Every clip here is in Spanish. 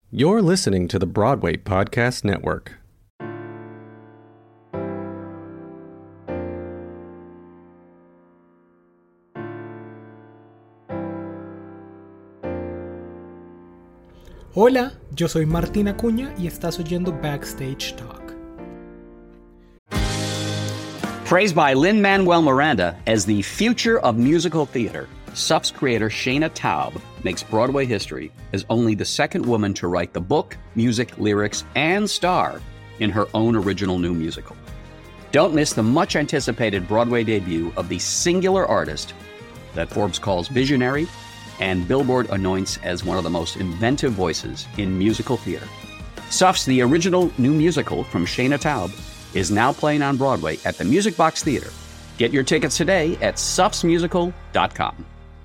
You're listening to the Broadway Podcast Network. Hola, yo soy Martín Acuña y estás oyendo Backstage Talk. Praised by Lin-Manuel Miranda as the future of musical theater, SUF's creator Shana Taub makes Broadway history as only the second woman to write the book, music, lyrics, and star in her own original new musical. Don't miss the much-anticipated Broadway debut of the singular artist that Forbes calls visionary and Billboard anoints as one of the most inventive voices in musical theater. SUF's The Original New Musical from Shana Taub is now playing on Broadway at the Music Box Theater. Get your tickets today at sufsmusical.com.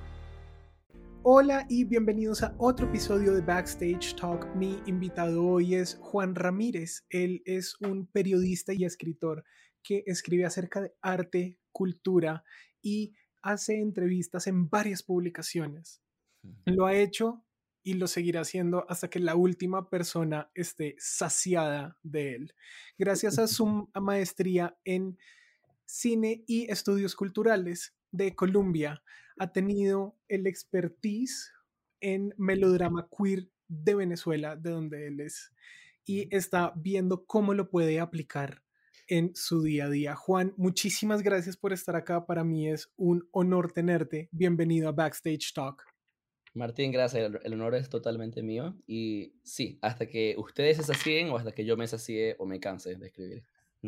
Hola y bienvenidos a otro episodio de Backstage Talk. Mi invitado hoy es Juan Ramírez. Él es un periodista y escritor que escribe acerca de arte, cultura y hace entrevistas en varias publicaciones. Lo ha hecho y lo seguirá haciendo hasta que la última persona esté saciada de él. Gracias a su maestría en cine y estudios culturales de Columbia, ha tenido el expertise en melodrama queer de Venezuela, de donde él es, y está viendo cómo lo puede aplicar en su día a día. Juan, muchísimas gracias por estar acá. Para mí es un honor tenerte. Bienvenido a Backstage Talk. Martín, gracias. El honor es totalmente mío. Y sí, hasta que ustedes se sacíen o hasta que yo me sacie o me canse de escribir.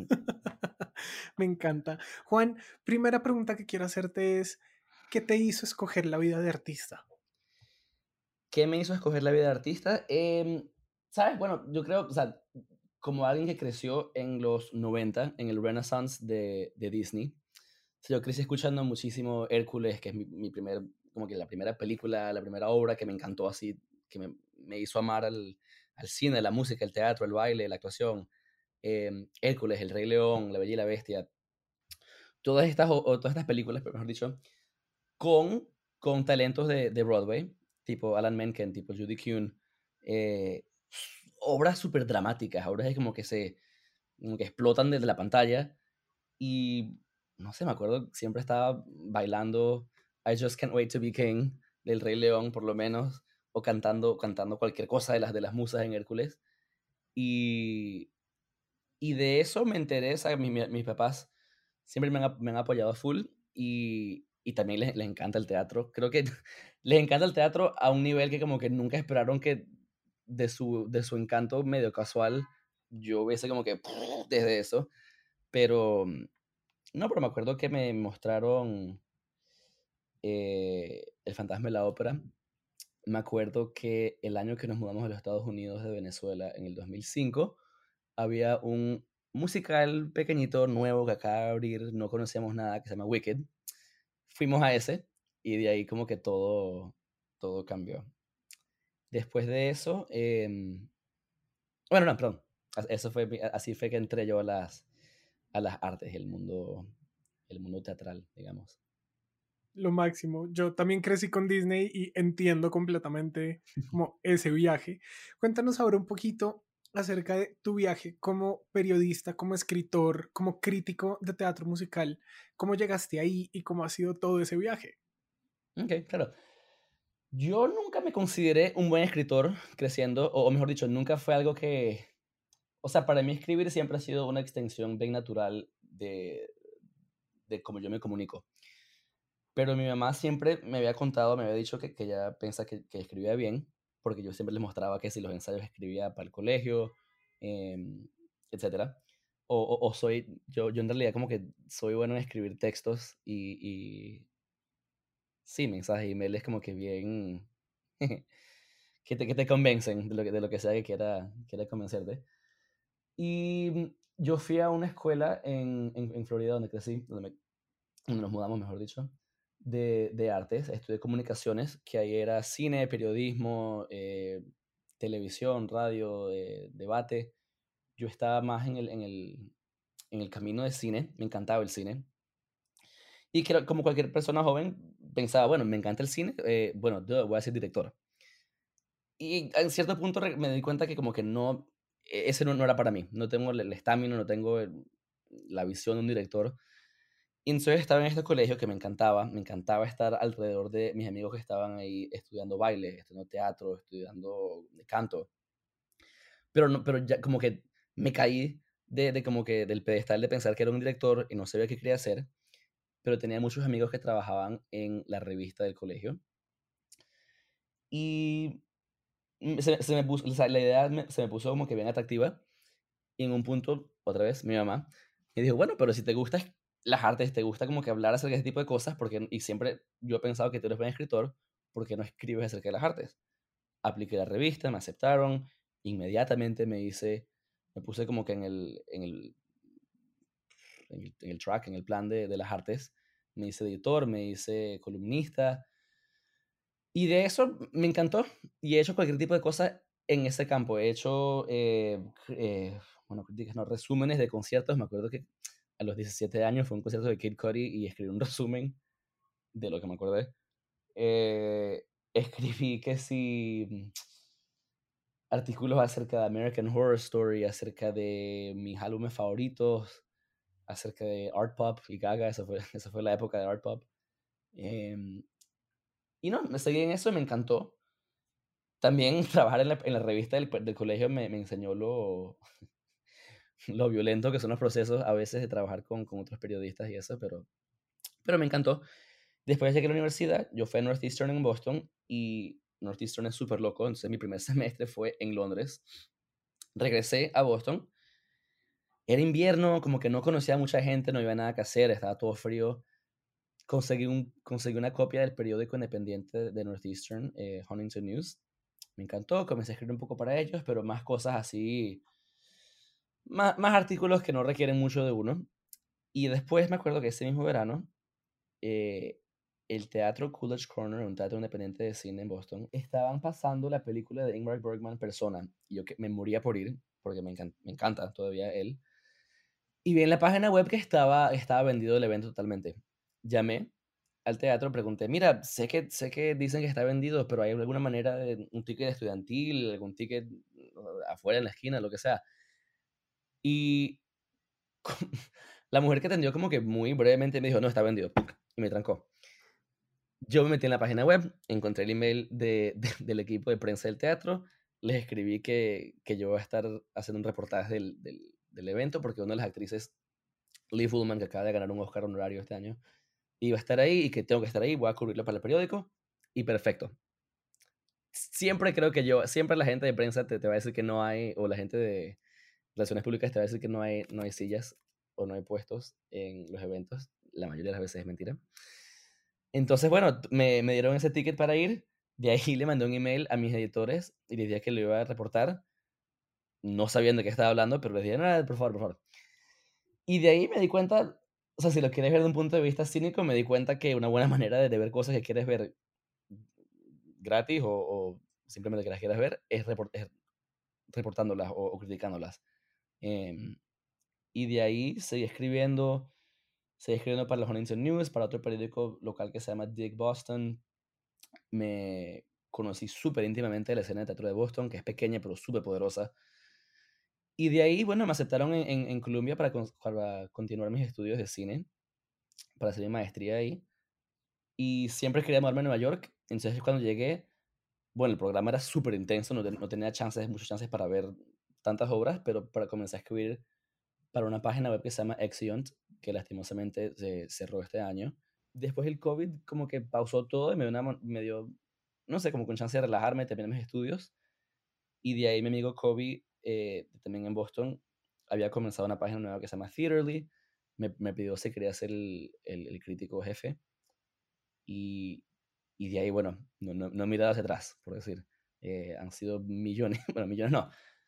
Me encanta. Juan, primera pregunta que quiero hacerte es, ¿qué te hizo escoger la vida de artista? ¿Qué me hizo escoger la vida de artista? ¿Sabes? Bueno, yo creo, o sea, como alguien que creció en los 90, en el Renaissance de Disney, o sea, yo crecí escuchando muchísimo Hércules, que es mi primer, como que la primera película, la primera obra que me encantó así, que me hizo amar al cine, la música, el teatro, el baile, la actuación. Hércules, El Rey León, La Bella y la Bestia, todas estas, o todas estas películas, mejor dicho, con, con talentos de Broadway, tipo Alan Menken, tipo Judy Kuhn, eh, obras súper dramáticas, obras que como que explotan desde la pantalla, y no sé, me acuerdo, siempre estaba bailando I Just Can't Wait to Be King, del Rey León, por lo menos, o cantando cualquier cosa de las musas en Hércules, y, y de eso me enteré, ¿sabes? Mis papás siempre me han apoyado a full y también les encanta el teatro. Creo que les encanta el teatro a un nivel que como que nunca esperaron que de su encanto medio casual yo hubiese como que desde eso. Pero no, pero me acuerdo que me mostraron El Fantasma de la Ópera. Me acuerdo que el año que nos mudamos a los Estados Unidos de Venezuela, en el 2005, había un musical pequeñito, nuevo, que acaba de abrir, no conocíamos nada, que se llama Wicked. Fuimos a ese y de ahí como que todo cambió. Después de eso, bueno, no, perdón. Así fue que entré yo a las artes, el mundo teatral, digamos. Lo máximo. Yo también crecí con Disney y entiendo completamente como ese viaje. Cuéntanos ahora un poquito acerca de tu viaje como periodista, como escritor, como crítico de teatro musical. ¿Cómo llegaste ahí y cómo ha sido todo ese viaje? Ok, claro. Yo nunca me consideré un buen escritor creciendo, o mejor dicho, nunca fue algo que... O sea, para mí escribir siempre ha sido una extensión bien natural de cómo yo me comunico. Pero mi mamá siempre me había contado, me había dicho que ella piensa que escribía bien, porque yo siempre les mostraba que si los ensayos escribía para el colegio, etcétera. O yo en realidad como que soy bueno en escribir textos y sí, mensajes, emails como que bien, que te convencen de lo que sea que quiera convencerte. Y yo fui a una escuela en Florida donde crecí, donde nos mudamos, mejor dicho, de artes. Estudié comunicaciones, que ahí era cine, periodismo, televisión, radio, debate. Yo estaba más en el camino de cine, me encantaba el cine. Y como cualquier persona joven, pensaba, bueno, me encanta el cine, bueno, yo voy a ser director. y en cierto punto me di cuenta que como que no, ese no era para mí. No tengo el estamina, no tengo la visión de un director. Y entonces estaba en este colegio que me encantaba estar alrededor de mis amigos que estaban ahí estudiando baile, estudiando teatro, estudiando canto. Pero ya como que me caí de como que del pedestal de pensar que era un director y no sabía qué quería hacer, pero tenía muchos amigos que trabajaban en la revista del colegio. Y se me puso, o sea, la idea se me puso como que bien atractiva. Y en un punto, otra vez, mi mamá me dijo, bueno, pero si te gustan las artes, te gusta como que hablar acerca de ese tipo de cosas, porque, y siempre yo he pensado que tú eres buen escritor, ¿por qué no escribes acerca de las artes? Apliqué la revista, me aceptaron, inmediatamente me puse como que en el track, en el plan de las artes, me hice editor, me hice columnista, y de eso me encantó, y he hecho cualquier tipo de cosa en ese campo. He hecho, bueno, críticas, no, resúmenes de conciertos. Me acuerdo que a los 17 años fue un concierto de Kid Cudi y escribí un resumen de lo que me acordé. Escribí que sí, artículos acerca de American Horror Story, acerca de mis álbumes favoritos, acerca de Art Pop y Gaga. Esa fue la época de Art Pop. Em, y no, me seguí en eso y me encantó. También trabajar en la revista del colegio me enseñó lo violento que son los procesos a veces de trabajar con otros periodistas y eso, pero me encantó. Después llegué a la universidad, yo fui a Northeastern en Boston y Northeastern es súper loco, entonces mi primer semestre fue en Londres. Regresé a Boston, era invierno, como que no conocía a mucha gente, no había nada que hacer, estaba todo frío. Conseguí una copia del periódico independiente de Northeastern, Huntington News. Me encantó, comencé a escribir un poco para ellos, pero más cosas así, más artículos que no requieren mucho de uno. Y después me acuerdo que ese mismo verano, eh, el teatro Coolidge Corner, un teatro independiente de cine en Boston, estaban pasando la película de Ingmar Bergman, Persona. Y yo que me moría por ir, porque me encanta todavía él. Y vi en la página web que estaba vendido el evento totalmente. Llamé al teatro, pregunté, mira, sé que dicen que está vendido, pero ¿hay alguna manera de un ticket estudiantil, algún ticket afuera en la esquina, lo que sea? Y la mujer que atendió como que muy brevemente me dijo, no, está vendido, y me trancó. Yo me metí en la página web, encontré el email del equipo de prensa del teatro, les escribí que yo voy a estar haciendo un reportaje del evento, porque una de las actrices, Lee Fullman, que acaba de ganar un Oscar honorario este año, iba a estar ahí y que tengo que estar ahí, voy a cubrirlo para el periódico, y perfecto. Siempre la gente de prensa te va a decir que no hay, o la gente de relaciones públicas te va a decir que no hay sillas o no hay puestos en los eventos. La mayoría de las veces es mentira. Entonces, bueno, me dieron ese ticket para ir. De ahí le mandé un email a mis editores y les dije que lo iba a reportar. No sabían de qué estaba hablando, pero les dije, no, por favor, por favor. Y de ahí me di cuenta, o sea, si lo quieres ver de un punto de vista cínico, me di cuenta que una buena manera de ver cosas que quieres ver gratis o simplemente que las quieras ver es reportándolas o criticándolas. Em, y de ahí seguí escribiendo para los Huntington News, para otro periódico local que se llama Dig Boston. Me conocí súper íntimamente de la escena de teatro de Boston, que es pequeña pero súper poderosa. Y de ahí, bueno, me aceptaron en Columbia para continuar mis estudios de cine, para hacer mi maestría ahí. Y siempre quería mudarme a Nueva York. Entonces cuando llegué, bueno, el programa era súper intenso, no tenía muchas chances para ver tantas obras, pero para comenzar a escribir para una página web que se llama Exeunt, que lastimosamente se cerró este año. Después el COVID como que pausó todo y me dio, no sé, como con chance de relajarme, terminé mis estudios. Y de ahí mi amigo Kobe, también en Boston, había comenzado una página nueva que se llama Theaterly. Me pidió si quería ser el crítico jefe. Y de ahí, bueno, no he mirado hacia atrás, por decir. Han sido millones, bueno, millones no,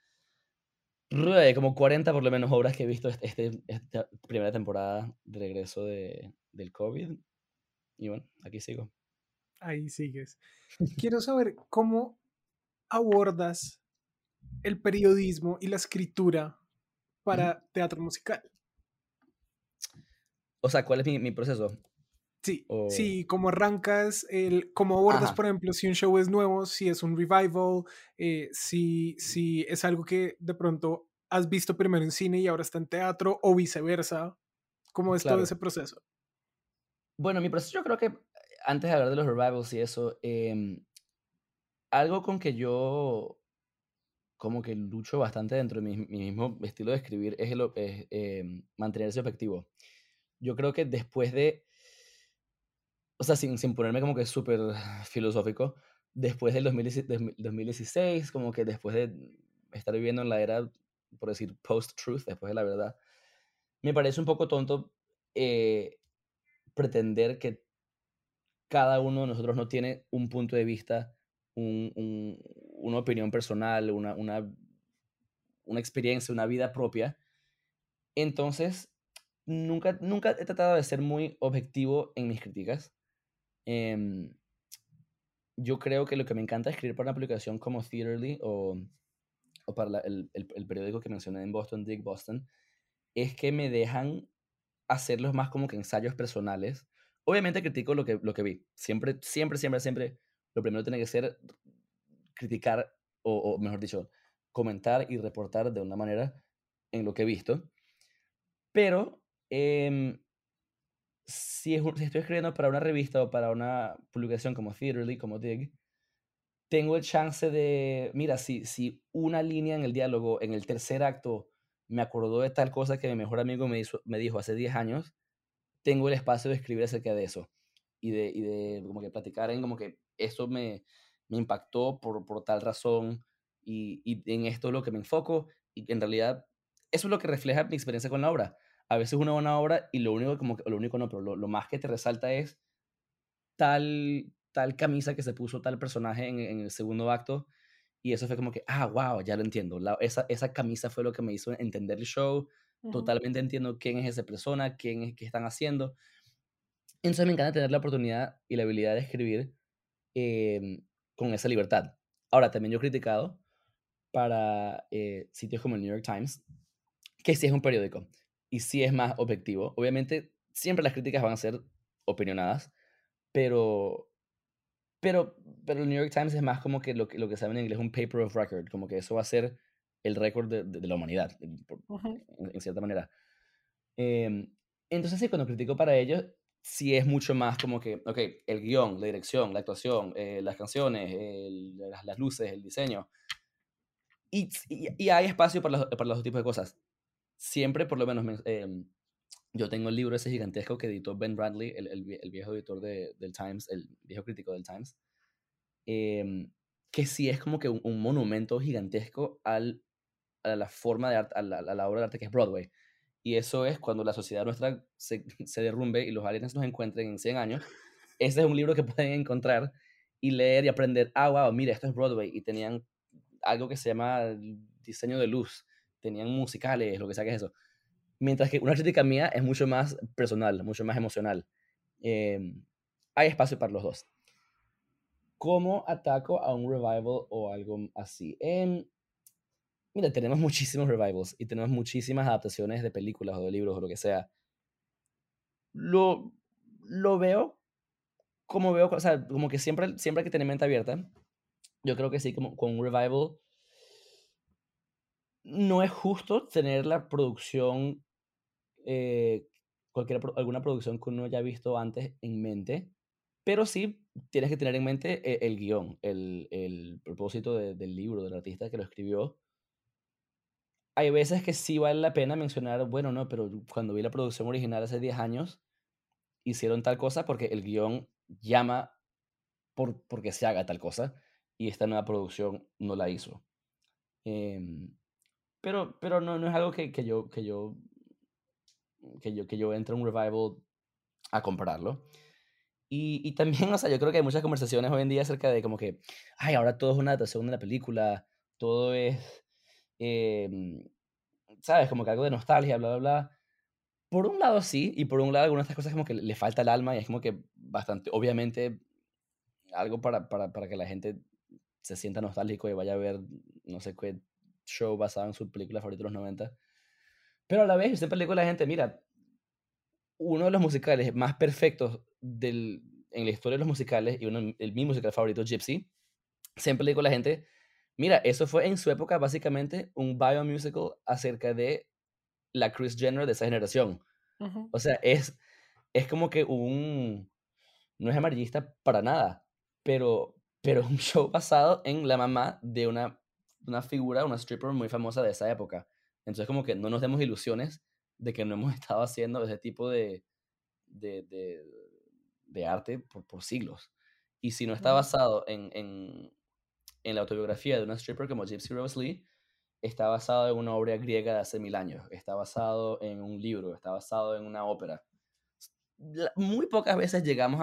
como 40 por lo menos obras que he visto esta primera temporada de regreso del COVID. Y bueno, aquí sigo. Ahí sigues. Quiero saber cómo abordas el periodismo y la escritura Ujú. para teatro musical. O sea, ¿cuál es mi proceso? Sí, O... sí, cómo arrancas, cómo abordas, Ajá, por ejemplo, si un show es nuevo, si es un revival, si es algo que de pronto has visto primero en cine y ahora está en teatro, o viceversa, cómo es todo claro. ese proceso. Bueno, mi proceso yo creo que, antes de hablar de los revivals y eso, algo con que yo como que lucho bastante dentro de mi mismo estilo de escribir es mantenerse objetivo. Yo creo que después de, o sea, sin ponerme como que súper filosófico, después del 2016, como que después de estar viviendo en la era, por decir, post-truth, después de la verdad, me parece un poco tonto eh, pretender que cada uno de nosotros no tiene un punto de vista, una opinión personal, una experiencia, una vida propia. Entonces, nunca he tratado de ser muy objetivo en mis críticas. Em, yo creo que lo que me encanta escribir para una publicación como Theaterly o para el periódico que mencioné en Boston, Dig Boston, es que me dejan hacerlos más como que ensayos personales. Obviamente critico lo que vi. Siempre, siempre, siempre, siempre, lo primero tiene que ser criticar, o mejor dicho, comentar y reportar de una manera en lo que he visto. Pero si estoy escribiendo para una revista o para una publicación como Theaterly, como Dig, tengo el chance de, mira, si una línea en el diálogo, en el tercer acto, me acordó de tal cosa que mi mejor amigo me dijo hace 10 años, tengo el espacio de escribir acerca de eso y de como que platicar en como que eso me impactó por tal razón y en esto es lo que me enfoco y en realidad eso es lo que refleja mi experiencia con la obra. A veces una buena obra y lo único como que, lo único no, pero lo más que te resalta es tal camisa que se puso tal personaje en el segundo acto y eso fue como que, wow, ya lo entiendo. Esa camisa fue lo que me hizo entender el show. Ujú, Totalmente entiendo quién es esa persona, quién es, qué están haciendo. Entonces me encanta tener la oportunidad y la habilidad de escribir con esa libertad. Ahora, también yo he criticado para sitios como el New York Times, que sí es un periódico y sí es más objetivo. Obviamente, siempre las críticas van a ser opinionadas, pero, pero el New York Times es más como que lo que saben en inglés un paper of record, como que eso va a ser el récord de la humanidad, ujú. en cierta manera. Em, entonces, sí, cuando critico para ellos, sí es mucho más como que, ok, el guión, la dirección, la actuación, las canciones, las luces, el diseño. Y hay espacio para los dos tipos de cosas. Siempre, por lo menos, yo tengo el libro ese gigantesco que editó Ben Bradley, el viejo editor del Times, el viejo crítico del Times, em, que sí es como que un monumento gigantesco a la forma de arte, a la obra de arte que es Broadway. Y eso es cuando la sociedad nuestra se derrumbe y los aliens nos encuentren en 100 años. Ese es un libro que pueden encontrar y leer y aprender. Wow, mira, esto es Broadway. Y tenían algo que se llama diseño de luz. Tenían musicales, lo que sea que es eso. Mientras que una crítica mía es mucho más personal, mucho más emocional. Eh, hay espacio para los dos. ¿Cómo ataco a un revival o algo así? Mira, tenemos muchísimos revivals y tenemos muchísimas adaptaciones de películas o de libros o lo que sea. Lo, lo veo como veo, o sea, como que siempre hay que tener mente abierta. Yo creo que sí, como con un revival, no es justo tener la producción, eh, alguna producción que uno haya visto antes en mente, pero sí tienes que tener en mente el guión, el propósito del libro, del artista que lo escribió. Hay veces que sí vale la pena mencionar, bueno, no, pero cuando vi la producción original hace 10 años, hicieron tal cosa porque el guión llama porque se haga tal cosa y esta nueva producción no la hizo. Em, pero no es algo que yo entre a un revival a comprarlo. Y también, o sea, yo creo que hay muchas conversaciones hoy en día acerca de como que, ay, ahora todo es una adaptación de una película, todo es, em, ¿sabes? Como que algo de nostalgia, bla, bla, bla. Por un lado sí, y por un lado algunas de estas cosas como que le falta el alma y es como que bastante, obviamente, algo para que la gente se sienta nostálgico y vaya a ver no sé qué show basado en su película favorita de los 90. Pero a la vez yo siempre le digo a la gente, mira, uno de los musicales más perfectos en la historia de los musicales, y mi musical favorito, Gypsy, siempre le digo a la gente, mira, eso fue en su época básicamente un biomusical acerca de la Kris Jenner de esa generación. Ujú. O sea, es como que no es amarillista para nada, pero es un show basado en la mamá de una figura, una stripper muy famosa de esa época. Entonces, como que no nos demos ilusiones de que no hemos estado haciendo ese tipo de, de, de arte por siglos. Y si no está Ujú. basado en la autobiografía de una stripper como Gypsy Rose Lee, está basado en una obra griega de hace 1000 años, está basado en un libro, está basado en una ópera. Muy pocas veces llegamos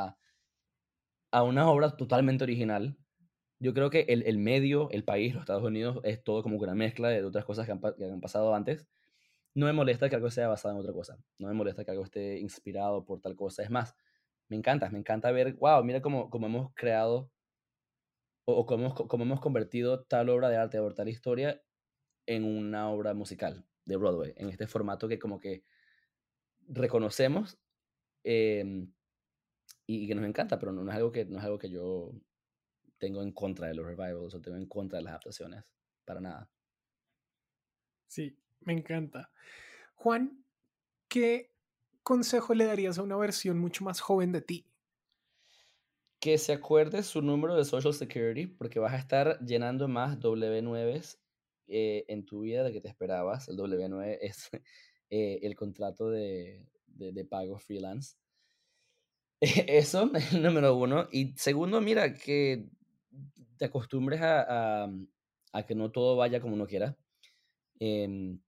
a una obra totalmente original. Yo creo que el medio, el país, los Estados Unidos, es todo como que una mezcla de otras cosas que han pasado antes. No me molesta que algo sea basado en otra cosa. No me molesta que algo esté inspirado por tal cosa. Es más, me encanta ver, wow, mira cómo hemos creado o cómo hemos convertido tal obra de arte o tal historia en una obra musical de Broadway, en este formato que como que reconocemos em, y que nos encanta, pero no es algo que yo tengo en contra de los revivals o tengo en contra de las adaptaciones, para nada. Sí, me encanta. Juan, ¿qué consejo le darías a una versión mucho más joven de ti? Que se acuerde su número de Social Security, porque vas a estar llenando más W9 en tu vida de que te esperabas. El W9 es el contrato de pago freelance. Eso es el número uno. Y segundo, mira, que te acostumbres a que no todo vaya como uno quiera. Em,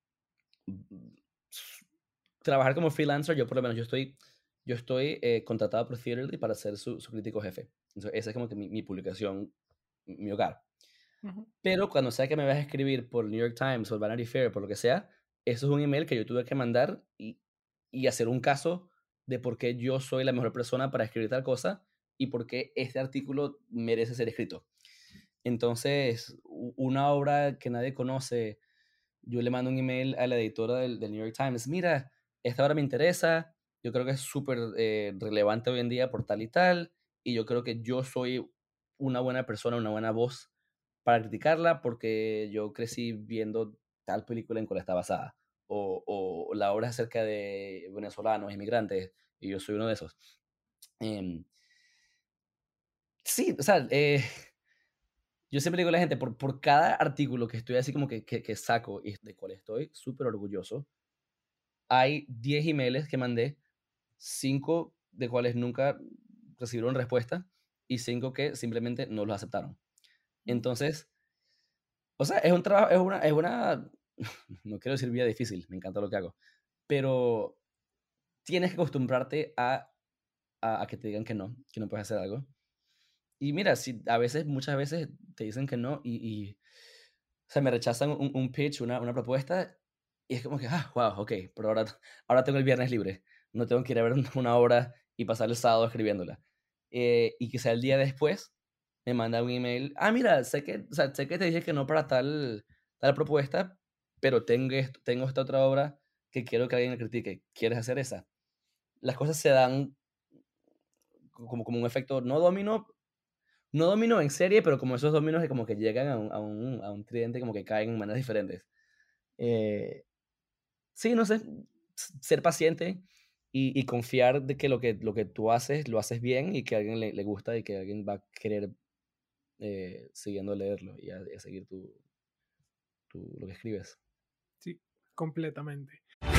Trabajar como freelancer, yo por lo menos, yo estoy contratado por Theaterly para ser su crítico jefe. Entonces, esa es como que mi publicación, mi hogar. Ujú. Pero cuando sea que me vas a escribir por el New York Times o el Vanity Fair, por lo que sea, eso es un email que yo tuve que mandar y hacer un caso de por qué yo soy la mejor persona para escribir tal cosa y por qué este artículo merece ser escrito. Entonces, una obra que nadie conoce, yo le mando un email a la editora del New York Times, mira, esta obra me interesa, yo creo que es súper relevante hoy en día por tal y tal, y yo creo que yo soy una buena persona, una buena voz para criticarla porque yo crecí viendo tal película en cual está basada, o la obra acerca de venezolanos, inmigrantes, y yo soy uno de esos. Em, sí, o sea, yo siempre digo a la gente, por cada artículo que estoy así como que saco y de cual estoy súper orgulloso, hay 10 emails que mandé, 5 de cuales nunca recibieron respuesta y 5 que simplemente no los aceptaron. Entonces, o sea, es un trabajo, no quiero decir vida difícil, me encanta lo que hago, pero tienes que acostumbrarte a que te digan que no puedes hacer algo. Y mira, si a veces, muchas veces te dicen que no o sea, me rechazan un pitch, una propuesta, y es como que, wow, ok, pero ahora tengo el viernes libre, no tengo que ir a ver una obra y pasar el sábado escribiéndola. Y que sea el día después, me manda un email, mira, o sea, sé que te dije que no para tal propuesta, pero tengo esta otra obra que quiero que alguien la critique, ¿quieres hacer esa? Las cosas se dan como un efecto, no domino en serie, pero como esos dominos que como que llegan a un tridente, como que caen en maneras diferentes. Eh, sí, no sé, ser paciente y confiar de que lo que tú haces, lo haces bien y que a alguien le gusta y que alguien va a querer siguiendo leerlo y a seguir lo que escribes. Sí, completamente.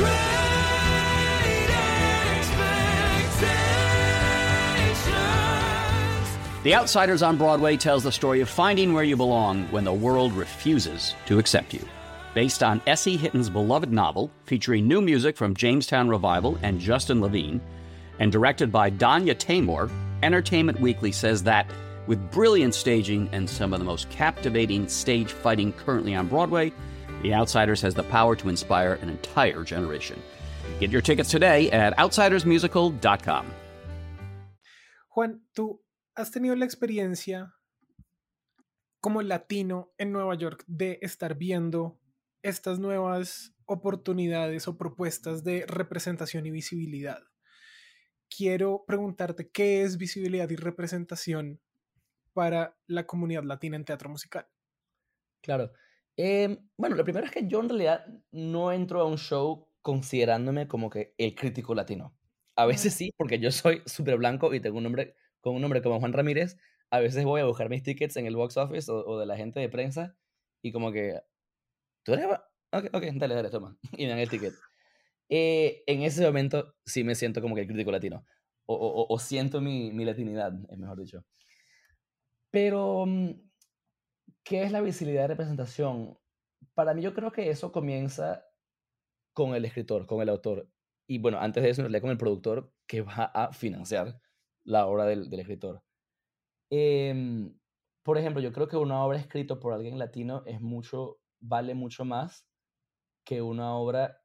The Outsiders on Broadway tells the story of finding where you belong when the world refuses to accept you. Based on S.E. Hitton's beloved novel, featuring new music from Jamestown Revival and Justin Levine, and directed by Danya Taymor, Entertainment Weekly says that with brilliant staging and some of the most captivating stage fighting currently on Broadway, The Outsiders has the power to inspire an entire generation. Get your tickets today at outsidersmusical.com. Juan, tú has tenido la experiencia como latino en Nueva York de estar viendo estas nuevas oportunidades o propuestas de representación y visibilidad. Quiero preguntarte qué es visibilidad y representación para la comunidad latina en teatro musical. Claro. Bueno, lo primero es que yo en realidad no entro a un show considerándome como que el crítico latino. A veces sí, porque yo soy súper blanco y tengo un nombre, con un nombre como Juan Ramírez. A veces voy a buscar mis tickets en el box office o de la gente de prensa y como que, ¿tú eres? Ok, ok, dale, dale, toma. Y me dan el ticket. En ese momento sí me siento como que el crítico latino. O siento mi latinidad, es mejor dicho. Pero, ¿qué es la visibilidad de representación? Para mí yo creo que eso comienza con el escritor, con el autor. Y bueno, antes de eso, en realidad con el productor que va a financiar la obra del escritor. Em, por ejemplo, yo creo que una obra escrita por alguien latino vale mucho más que una obra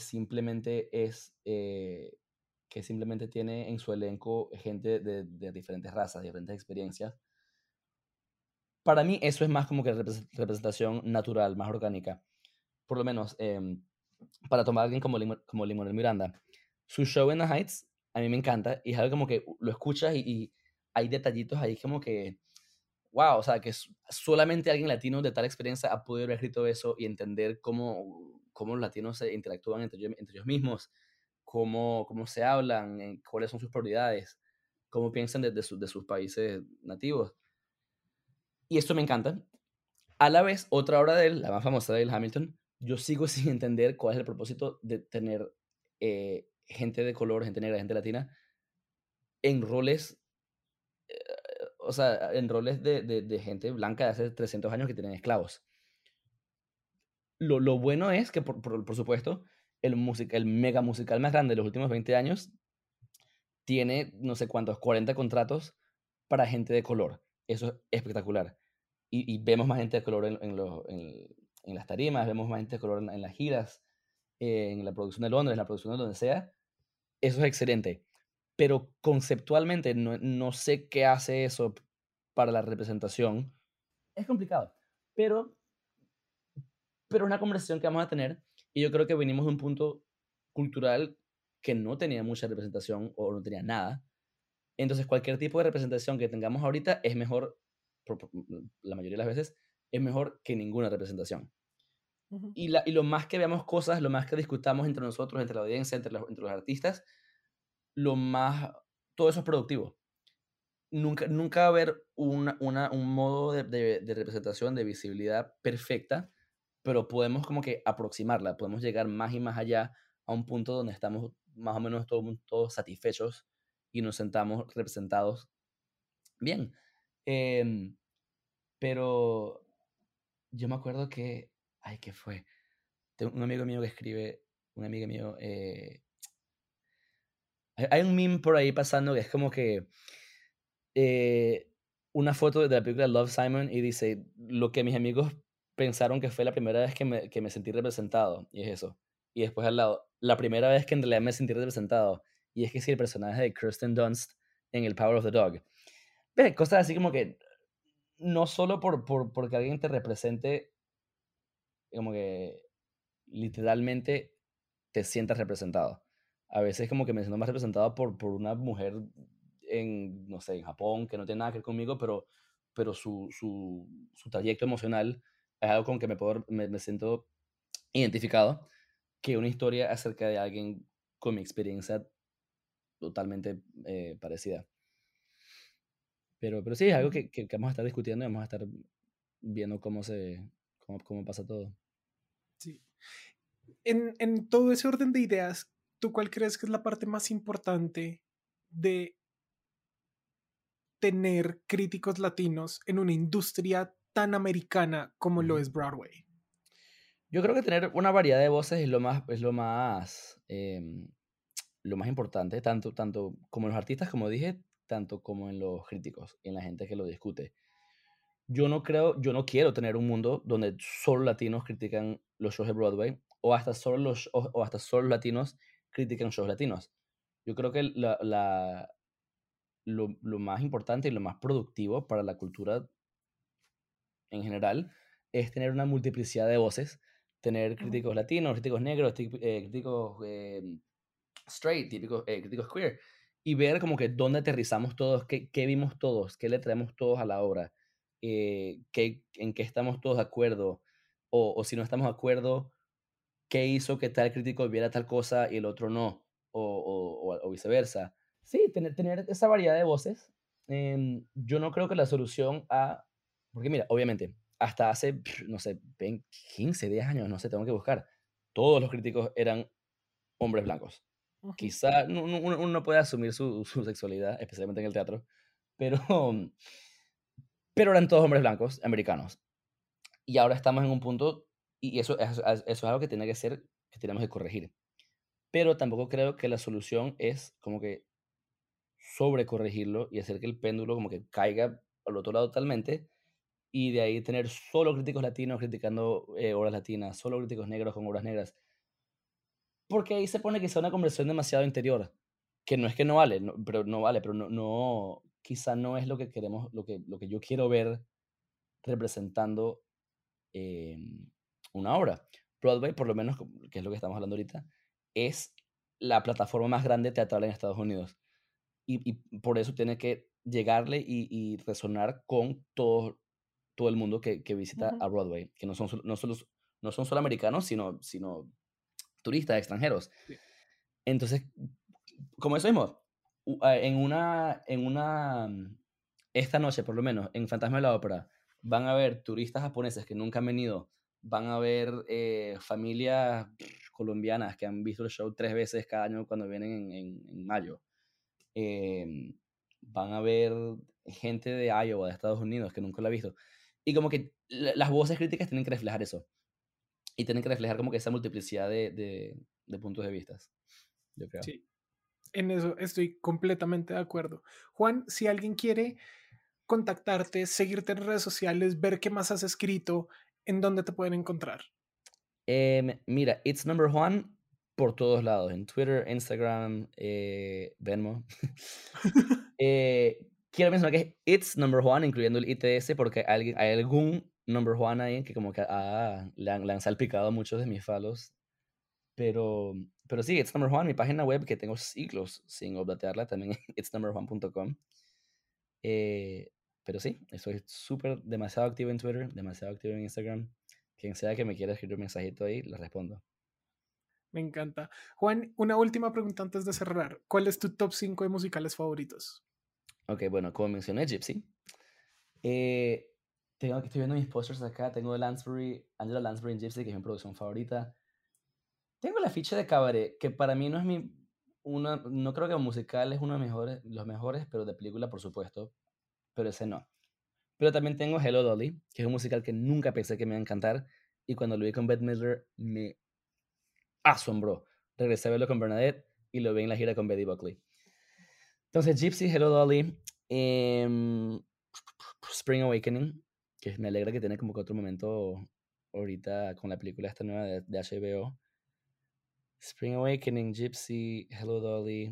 que simplemente tiene en su elenco gente de diferentes razas, diferentes experiencias. Para mí eso es más como que representación natural, más orgánica. Por lo menos, para tomar a alguien como Lin-Manuel Miranda, su show en the Heights a mí me encanta y es algo como que lo escuchas y hay detallitos ahí como que, wow, o sea, que solamente alguien latino de tal experiencia ha podido haber escrito eso y entender cómo los latinos se interactúan entre ellos mismos, cómo se hablan, cuáles son sus prioridades, cómo piensan de sus países nativos. Y esto me encanta. A la vez, otra obra de él, la más famosa de él, Hamilton, yo sigo sin entender cuál es el propósito de tener gente de color, gente negra, gente latina, en roles, o sea, en roles de gente blanca de hace 300 años que tienen esclavos. Lo bueno es que, por supuesto, el mega musical más grande de los últimos 20 años tiene no sé cuántos, 40 contratos para gente de color. Eso es espectacular. Y vemos más gente de color en las tarimas, vemos más gente de color en las giras, en la producción de Londres, en la producción de donde sea. Eso es excelente. Pero conceptualmente no sé qué hace eso para la representación. Es complicado, pero, pero es una conversación que vamos a tener y yo creo que venimos de un punto cultural que no tenía mucha representación o no tenía nada. Entonces, cualquier tipo de representación que tengamos ahorita es mejor, la mayoría de las veces, es mejor que ninguna representación. Ujú. Y lo más que veamos cosas, lo más que discutamos entre nosotros, entre la audiencia, entre los artistas, lo más, todo eso es productivo. Nunca va a haber un modo de representación, de visibilidad perfecta, pero podemos como que aproximarla, podemos llegar más y más allá a un punto donde estamos más o menos todos satisfechos y nos sentamos representados bien. Em, pero yo me acuerdo que, ay, ¿qué fue? Tengo un amigo mío que escribe, un amigo mío, hay un meme por ahí pasando que es como que eh, una foto de la película Love, Simon y dice, lo que mis amigos pensaron que fue la primera vez que me sentí representado, y es eso. Y después al lado, la primera vez que en realidad me sentí representado, y es que sí, el personaje de Kirsten Dunst en El Power of the Dog. ¿Ves? Cosas así como que no solo porque alguien te represente, como que literalmente te sientas representado. A veces como que me siento más representado por una mujer no sé, en Japón, que no tiene nada que ver conmigo, pero su trayecto emocional es algo con que me siento identificado, que una historia acerca de alguien con mi experiencia totalmente parecida. Pero sí, es algo Ujú. que vamos a estar discutiendo y vamos a estar viendo cómo pasa todo. Sí. En todo ese orden de ideas, ¿tú cuál crees que es la parte más importante de tener críticos latinos en una industria tan americana como lo Ujú. es Broadway? Yo creo que tener una variedad de voces lo más importante, tanto como en los artistas, como dije, tanto como en los críticos y en la gente que lo discute. Yo no quiero tener un mundo donde solo latinos critican los shows de Broadway o hasta solo latinos critican shows latinos. Yo creo que lo más importante y lo más productivo para la cultura en general es tener una multiplicidad de voces, tener críticos latinos, críticos negros, críticos straight, críticos queer, y ver como que dónde aterrizamos todos, qué vimos todos, qué le traemos todos a la obra, en qué estamos todos de acuerdo, o si no estamos de acuerdo, qué hizo que tal crítico viera tal cosa y el otro no, o viceversa. Sí, tener esa variedad de voces. Yo no creo que la solución porque mira, obviamente, hasta hace, no sé, 20, 15, 10 años, no sé, tengo que buscar, todos los críticos eran hombres blancos. Quizá uno no puede asumir su sexualidad, especialmente en el teatro, pero eran todos hombres blancos, americanos. Y ahora estamos en un punto, y eso es algo que tiene que ser, que tenemos que corregir. Pero tampoco creo que la solución es como que sobrecorregirlo y hacer que el péndulo como que caiga al otro lado totalmente, y de ahí tener solo críticos latinos criticando obras latinas, solo críticos negros con obras negras. Porque ahí se pone quizá una conversación demasiado interior, que no es que no vale, pero no, quizá no es lo que queremos, lo que yo quiero ver representando una obra. Broadway, por lo menos, que es lo que estamos hablando ahorita, es la plataforma más grande teatral en Estados Unidos. Y por eso tiene que llegarle y resonar con todo el mundo que visita a Broadway, que no son solo americanos, sino turistas extranjeros. Sí. Entonces, como eso mismo, esta noche por lo menos, en Fantasma de la Ópera, van a ver turistas japoneses que nunca han venido, van a ver familias colombianas que han visto el show 3 veces cada año cuando vienen en mayo. Van a ver gente de Iowa, de Estados Unidos, que nunca lo ha visto. Y como que las voces críticas tienen que reflejar eso. Y tienen que reflejar como que esa multiplicidad de puntos de vista, yo creo. Sí, en eso estoy completamente de acuerdo. Juan, si alguien quiere contactarte, seguirte en redes sociales, ver qué más has escrito, ¿en dónde te pueden encontrar? Mira, It's Number One por todos lados, en Twitter, Instagram, Venmo. Quiero mencionar que es It's Number One, incluyendo el ITS, porque hay algún Number One ahí que como que le han salpicado muchos de mis follows. Pero sí, It's Number One, mi página web que tengo siglos sin updatearla, también es itsnumberone.com. Pero sí, estoy demasiado activo en Twitter, demasiado activo en Instagram. Quien sea que me quiera escribir un mensajito ahí, le respondo. Me encanta. Juan, una última pregunta antes de cerrar. ¿Cuál es tu top 5 de musicales favoritos? Ok, bueno, como mencioné, Gypsy. Estoy viendo mis posters acá. Tengo Angela Lansbury en Gypsy, que es mi producción favorita. Tengo la ficha de Cabaret, que para mí no es no creo que musical es uno de los mejores, pero de película, por supuesto. Pero ese no. Pero también tengo Hello Dolly, que es un musical que nunca pensé que me iba a encantar. Y cuando lo vi con Bette Midler, me asombró. Regresé a verlo con Bernadette y lo vi en la gira con Betty Buckley. Entonces, Gypsy, Hello Dolly, Spring Awakening, que me alegra que tiene como que otro momento ahorita con la película esta nueva de HBO. Spring Awakening, Gypsy, Hello Dolly.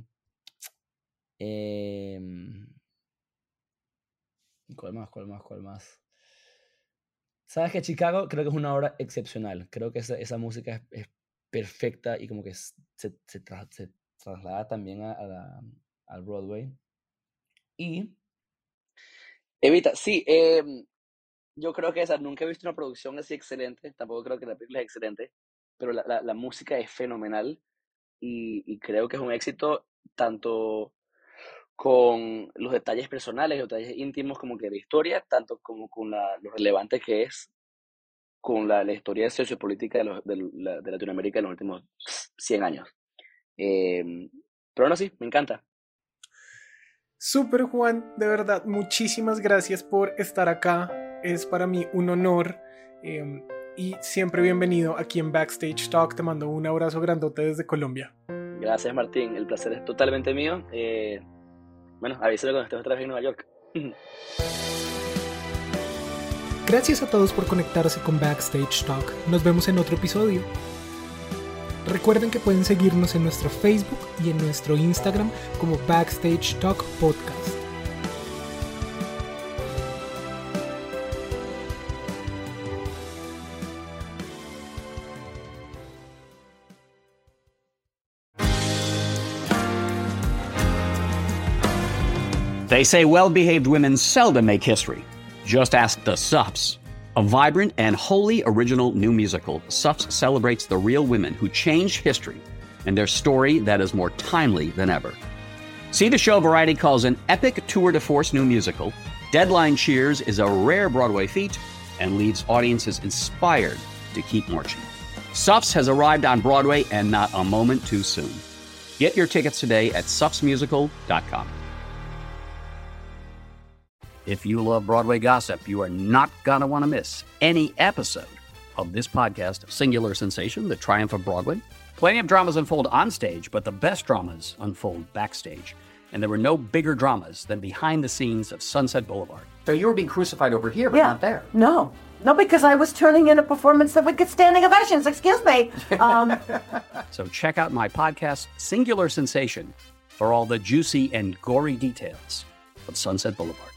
¿Cuál más? ¿Sabes que Chicago creo que es una obra excepcional? Creo que esa música es perfecta y como que se traslada también al Broadway. Y Evita, sí, yo creo que nunca he visto una producción así excelente, tampoco creo que la película es excelente, pero la música es fenomenal y creo que es un éxito tanto con los detalles personales, los detalles íntimos como que de historia, tanto como con lo relevante que es con la historia sociopolítica de Latinoamérica en los últimos 100 años. Pero no, sí, me encanta. Súper, Juan, de verdad, muchísimas gracias por estar acá. Es para mí un honor y siempre bienvenido aquí en Backstage Talk. Te mando un abrazo grandote desde Colombia. Gracias, Martín. El placer es totalmente mío. Bueno, avísame cuando estés otra vez en Nueva York. Gracias a todos por conectarse con Backstage Talk. Nos vemos en otro episodio. Recuerden que pueden seguirnos en nuestro Facebook y en nuestro Instagram como Backstage Talk Podcast. They say well-behaved women seldom make history. Just ask the Suffs. A vibrant and wholly original new musical, Suffs celebrates the real women who changed history and their story that is more timely than ever. See the show Variety calls an epic tour de force new musical. Deadline Cheers is a rare Broadway feat and leaves audiences inspired to keep marching. Suffs has arrived on Broadway and not a moment too soon. Get your tickets today at suffsmusical.com. If you love Broadway gossip, you are not going to want to miss any episode of this podcast, Singular Sensation, The Triumph of Broadway. Plenty of dramas unfold on stage, but the best dramas unfold backstage. And there were no bigger dramas than behind the scenes of Sunset Boulevard. So you were being crucified over here, but not there. No, because I was turning in a performance that would get standing ovations. Excuse me. So check out my podcast, Singular Sensation, for all the juicy and gory details of Sunset Boulevard.